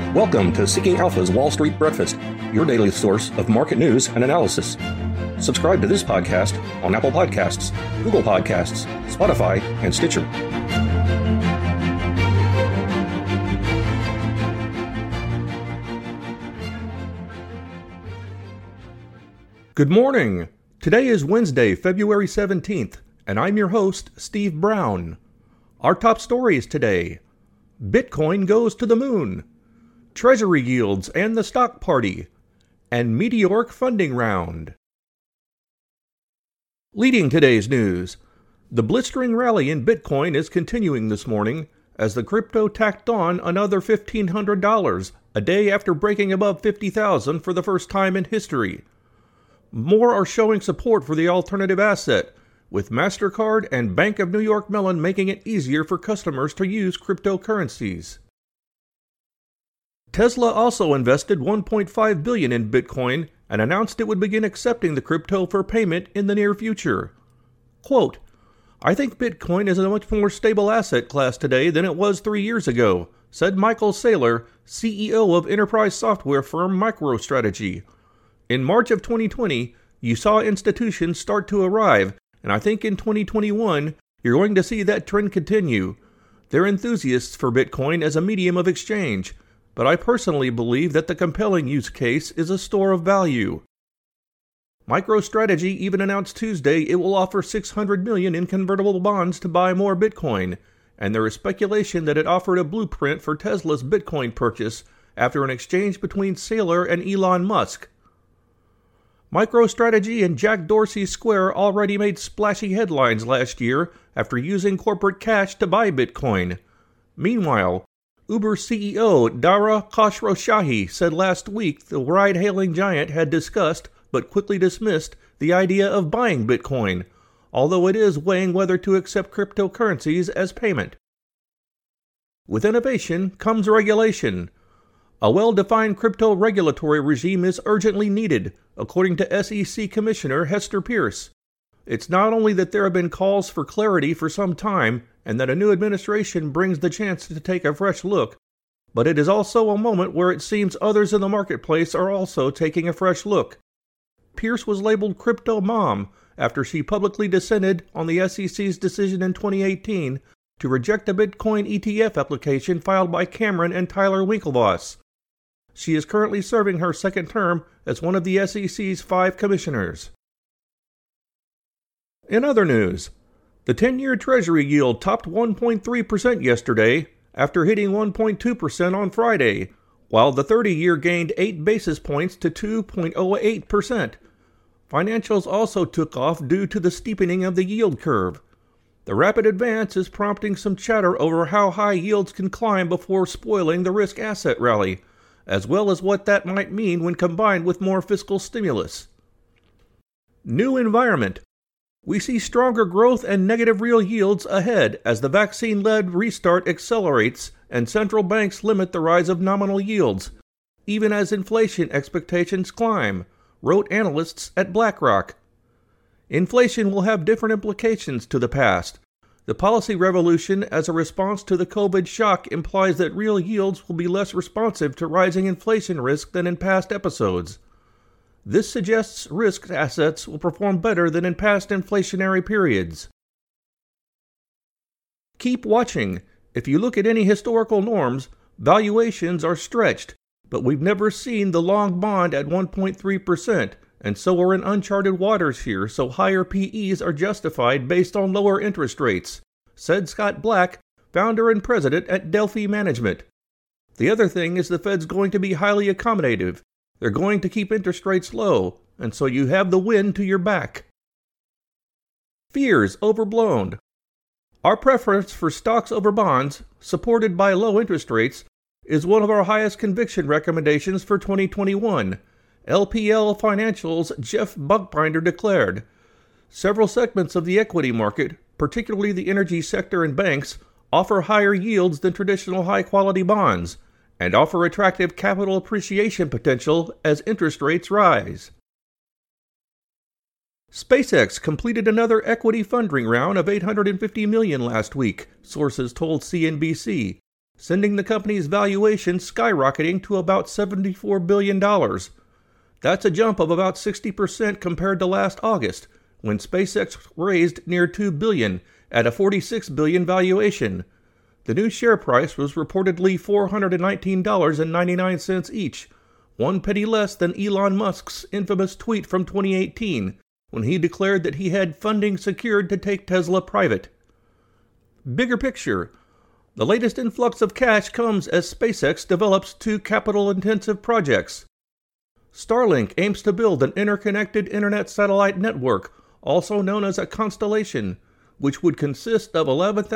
Welcome to Seeking Alpha's Wall Street Breakfast, your daily source of market news and analysis. Subscribe to this podcast on Apple Podcasts, Google Podcasts, Spotify, and Stitcher. Good morning. Today is Wednesday, February 17th, and I'm your host, Steve Brown. Our top stories today: Bitcoin goes to the moon, Treasury yields and the stock party, and meteoric funding round. Leading today's news, the blistering rally in Bitcoin is continuing this morning as the crypto tacked on another $1,500 a day after breaking above $50,000 for the first time in history. More are showing support for the alternative asset, with MasterCard and Bank of New York Mellon making it easier for customers to use cryptocurrencies. Tesla also invested $1.5 billion in Bitcoin and announced it would begin accepting the crypto for payment in the near future. Quote, "I think Bitcoin is a much more stable asset class today than it was 3 years ago," said Michael Saylor, CEO of enterprise software firm MicroStrategy. In March of 2020, you saw institutions start to arrive, and I think in 2021, you're going to see that trend continue. They're enthusiasts for Bitcoin as a medium of exchange, but I personally believe that the compelling use case is a store of value. MicroStrategy even announced Tuesday it will offer $600 million in convertible bonds to buy more Bitcoin, and there is speculation that it offered a blueprint for Tesla's Bitcoin purchase after an exchange between Saylor and Elon Musk. MicroStrategy and Jack Dorsey's Square already made splashy headlines last year after using corporate cash to buy Bitcoin. Meanwhile, Uber CEO Dara Khosrowshahi said last week the ride-hailing giant had discussed, but quickly dismissed, the idea of buying Bitcoin, although it is weighing whether to accept cryptocurrencies as payment. With innovation comes regulation. A well-defined crypto regulatory regime is urgently needed, according to SEC Commissioner Hester Peirce. It's not only that there have been calls for clarity for some time, and that a new administration brings the chance to take a fresh look, but it is also a moment where it seems others in the marketplace are also taking a fresh look. Peirce was labeled Crypto Mom after she publicly dissented on the SEC's decision in 2018 to reject a Bitcoin ETF application filed by Cameron and Tyler Winklevoss. She is currently serving her second term as one of the SEC's 5 commissioners. In other news, the 10-year Treasury yield topped 1.3% yesterday after hitting 1.2% on Friday, while the 30-year gained 8 basis points to 2.08%. Financials also took off due to the steepening of the yield curve. The rapid advance is prompting some chatter over how high yields can climb before spoiling the risk asset rally, as well as what that might mean when combined with more fiscal stimulus. New environment. We see stronger growth and negative real yields ahead as the vaccine-led restart accelerates and central banks limit the rise of nominal yields, even as inflation expectations climb, wrote analysts at BlackRock. Inflation will have different implications to the past. The policy revolution as a response to the COVID shock implies that real yields will be less responsive to rising inflation risk than in past episodes. This suggests risk assets will perform better than in past inflationary periods. Keep watching. If you look at any historical norms, valuations are stretched, but we've never seen the long bond at 1.3%, and so we're in uncharted waters here, so higher PEs are justified based on lower interest rates, said Scott Black, founder and president at Delphi Management. The other thing is the Fed's going to be highly accommodative. They're going to keep interest rates low, and so you have the wind to your back. Fears overblown. Our preference for stocks over bonds, supported by low interest rates, is one of our highest conviction recommendations for 2021, LPL Financial's Jeff Buckbinder declared. Several segments of the equity market, particularly the energy sector and banks, offer higher yields than traditional high-quality bonds, and offer attractive capital appreciation potential as interest rates rise. SpaceX completed another equity funding round of $850 million last week, sources told CNBC, sending the company's valuation skyrocketing to about $74 billion. That's a jump of about 60% compared to last August, when SpaceX raised near $2 billion at a $46 billion valuation. The new share price was reportedly $419.99 each, 1 penny less than Elon Musk's infamous tweet from 2018, when he declared that he had funding secured to take Tesla private. Bigger picture. The latest influx of cash comes as SpaceX develops 2 capital-intensive projects. Starlink aims to build an interconnected internet satellite network, also known as a constellation, which would consist of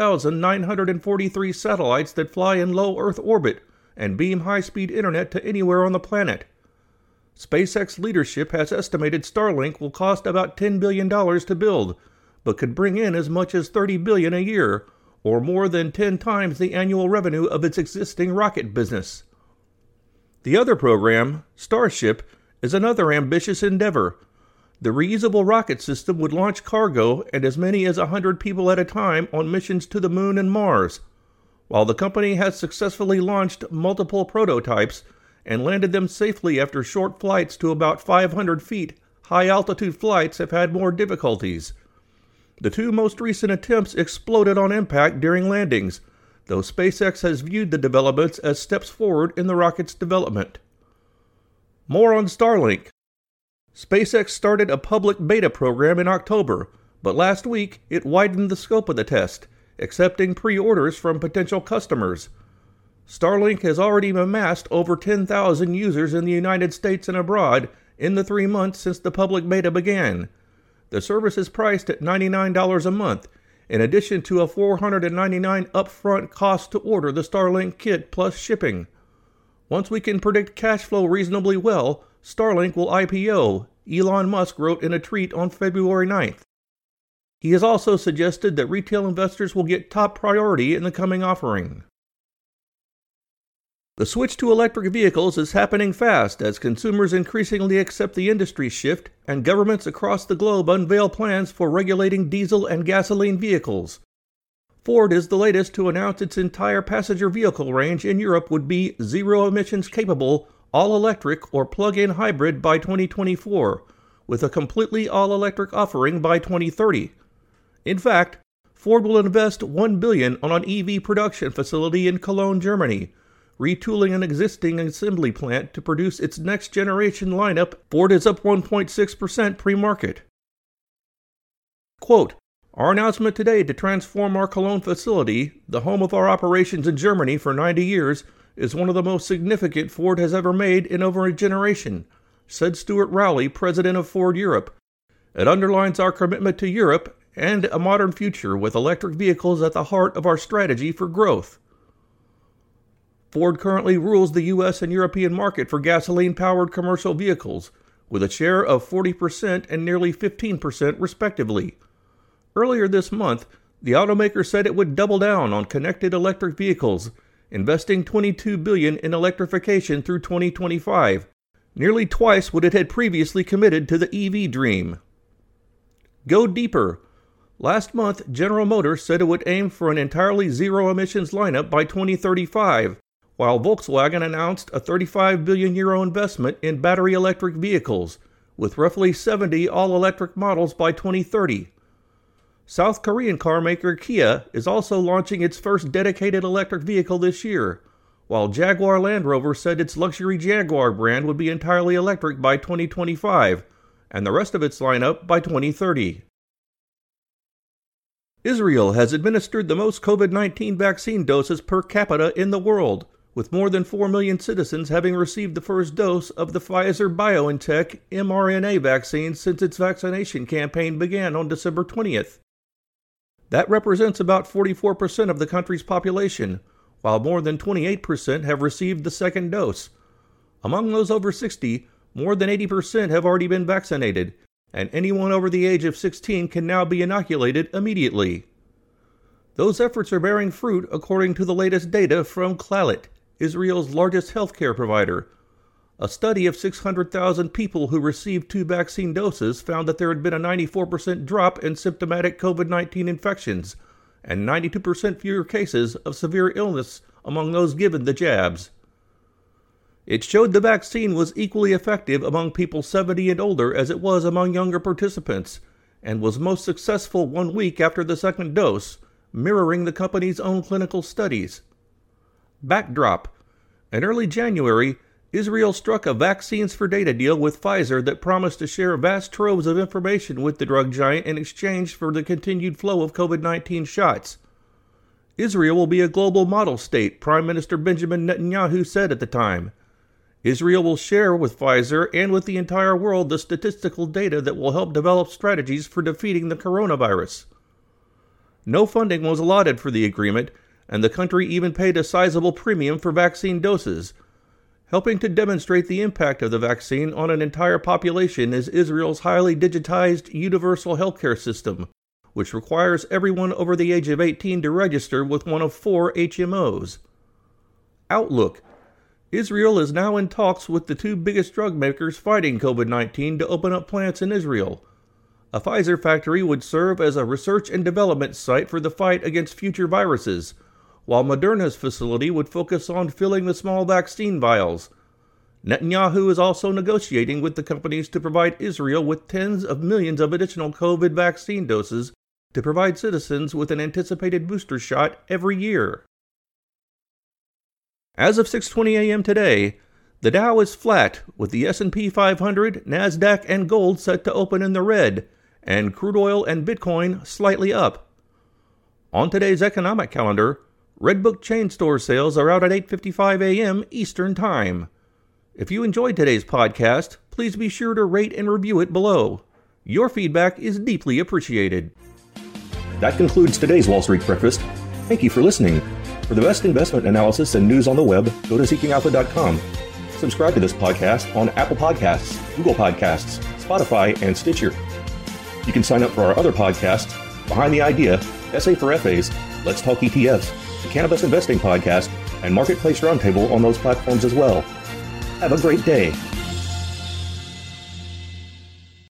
11,943 satellites that fly in low Earth orbit and beam high-speed internet to anywhere on the planet. SpaceX leadership has estimated Starlink will cost about $10 billion to build, but could bring in as much as $30 billion a year, or more than 10 times the annual revenue of its existing rocket business. The other program, Starship, is another ambitious endeavor. The reusable rocket system would launch cargo and as many as 100 people at a time on missions to the Moon and Mars. While the company has successfully launched multiple prototypes and landed them safely after short flights to about 500 feet, high-altitude flights have had more difficulties. The 2 most recent attempts exploded on impact during landings, though SpaceX has viewed the developments as steps forward in the rocket's development. More on Starlink. SpaceX started a public beta program in October, but last week it widened the scope of the test, accepting pre-orders from potential customers. Starlink has already amassed over 10,000 users in the United States and abroad in the 3 months since the public beta began. The service is priced at $99 a month, in addition to a $499 upfront cost to order the Starlink kit plus shipping. Once we can predict cash flow reasonably well, Starlink will IPO, Elon Musk wrote in a tweet on February 9th. He has also suggested that retail investors will get top priority in the coming offering. The switch to electric vehicles is happening fast as consumers increasingly accept the industry shift and governments across the globe unveil plans for regulating diesel and gasoline vehicles. Ford is the latest to announce its entire passenger vehicle range in Europe would be zero-emissions capable, all-electric or plug-in hybrid by 2024, with a completely all-electric offering by 2030. In fact, Ford will invest $1 billion on an EV production facility in Cologne, Germany, retooling an existing assembly plant to produce its next-generation lineup. Ford is up 1.6% pre-market. Quote, "Our announcement today to transform our Cologne facility, the home of our operations in Germany for 90 years, is one of the most significant Ford has ever made in over a generation," said Stuart Rowley, president of Ford Europe. "It underlines our commitment to Europe and a modern future with electric vehicles at the heart of our strategy for growth." Ford currently rules the U.S. and European market for gasoline-powered commercial vehicles, with a share of 40% and nearly 15% respectively. Earlier this month, the automaker said it would double down on connected electric vehicles, investing $22 billion in electrification through 2025, nearly twice what it had previously committed to the EV dream. Go deeper. Last month, General Motors said it would aim for an entirely zero-emissions lineup by 2035, while Volkswagen announced a €35 billion investment in battery electric vehicles, with roughly 70 all-electric models by 2030. South Korean carmaker Kia is also launching its first dedicated electric vehicle this year, while Jaguar Land Rover said its luxury Jaguar brand would be entirely electric by 2025, and the rest of its lineup by 2030. Israel has administered the most COVID-19 vaccine doses per capita in the world, with more than 4 million citizens having received the first dose of the Pfizer-BioNTech mRNA vaccine since its vaccination campaign began on December 20th. That represents about 44% of the country's population, while more than 28% have received the second dose. Among those over 60, more than 80% have already been vaccinated, and anyone over the age of 16 can now be inoculated immediately. Those efforts are bearing fruit according to the latest data from Clalit, Israel's largest healthcare provider. A study of 600,000 people who received 2 vaccine doses found that there had been a 94% drop in symptomatic COVID-19 infections and 92% fewer cases of severe illness among those given the jabs. It showed the vaccine was equally effective among people 70 and older as it was among younger participants, and was most successful 1 week after the second dose, mirroring the company's own clinical studies. Backdrop: in early January, Israel struck a vaccines for data deal with Pfizer that promised to share vast troves of information with the drug giant in exchange for the continued flow of COVID-19 shots. Israel will be a global model state, Prime Minister Benjamin Netanyahu said at the time. Israel will share with Pfizer and with the entire world the statistical data that will help develop strategies for defeating the coronavirus. No funding was allotted for the agreement, and the country even paid a sizable premium for vaccine doses. Helping to demonstrate the impact of the vaccine on an entire population is Israel's highly digitized universal healthcare system, which requires everyone over the age of 18 to register with one of 4 HMOs. Outlook: Israel is now in talks with the 2 biggest drug makers fighting COVID-19 to open up plants in Israel. A Pfizer factory would serve as a research and development site for the fight against future viruses, while Moderna's facility would focus on filling the small vaccine vials. Netanyahu is also negotiating with the companies to provide Israel with tens of millions of additional COVID vaccine doses to provide citizens with an anticipated booster shot every year. As of 6:20 a.m. today, the Dow is flat, with the S&P 500, NASDAQ, and gold set to open in the red, and crude oil and Bitcoin slightly up. On today's economic calendar, Redbook chain store sales are out at 8:55 a.m. Eastern Time. If you enjoyed today's podcast, please be sure to rate and review it below. Your feedback is deeply appreciated. That concludes today's Wall Street Breakfast. Thank you for listening. For the best investment analysis and news on the web, go to seekingalpha.com. Subscribe to this podcast on Apple Podcasts, Google Podcasts, Spotify, and Stitcher. You can sign up for our other podcasts, Behind the Idea, SA for FAs, Let's Talk ETFs, the Cannabis Investing Podcast, and Marketplace Roundtable on those platforms as well. Have a great day.